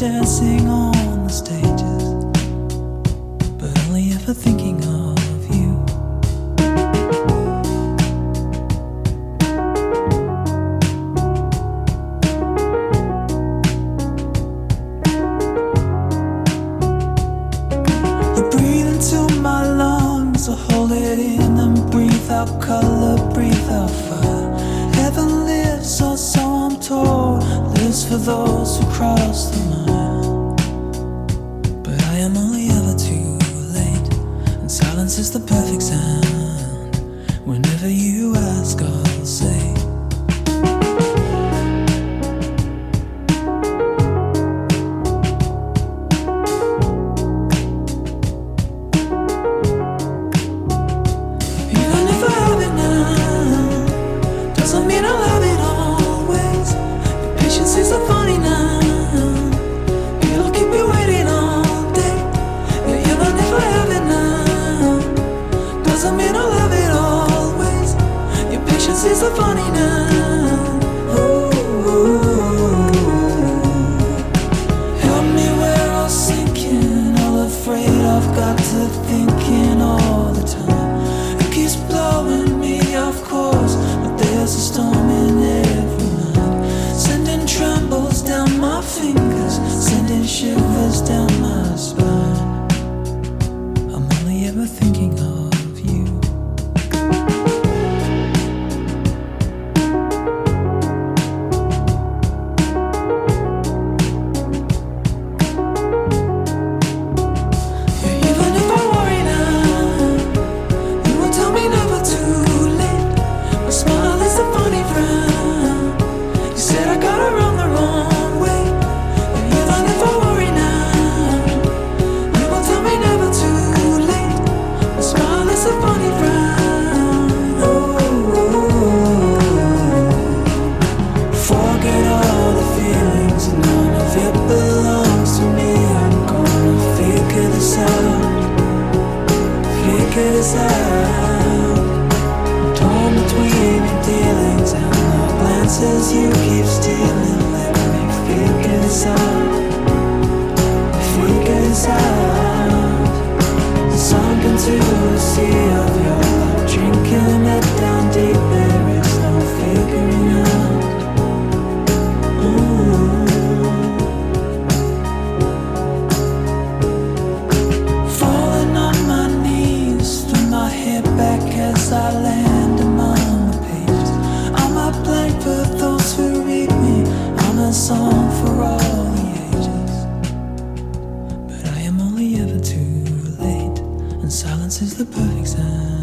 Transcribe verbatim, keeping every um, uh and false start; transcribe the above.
dancing on the stages, but only ever thinking of you. You breathe into my lungs, I hold it in and breathe out color, breathe out fire. Heaven lives, or so I'm told, lives for those who cross the mile. But I am only ever too late, and silence is the perfect sound. Whenever you ask, I'll say is so funny now. It'll keep you waiting all day. Yeah, you don't ever have it now. Doesn't mean I'll have it always. Your patience is so funny now. Ooh. Help me where I'm sinking, all afraid I've got to thinking all the time. It keeps blowing me off course, but there's a storm in every mind, sending trembles down my fingers, sending shivers down my spine. I'm only ever thinking of you. Yeah, even if I worry now, you will tell me never too late. My smile is a funny frown. You said I got it wrong the wrong way. And even if I worry now, you will tell me never too late. My smile is a funny frown. Ooh. Forget all the feelings, none of it belongs to me. I'm gonna figure this out, figure this out. Torn between your dealings and the glances you keep stealing. Let me figure this out, figure this out. Sunk into the sea of your love, drinking it down deep. There is no figuring out. Ooh. Falling on my knees, throw my head back as I land among the pages. I'm a blank for those who read me, I'm a song for all the ages. But I am only ever too late, and silence is the perfect sound.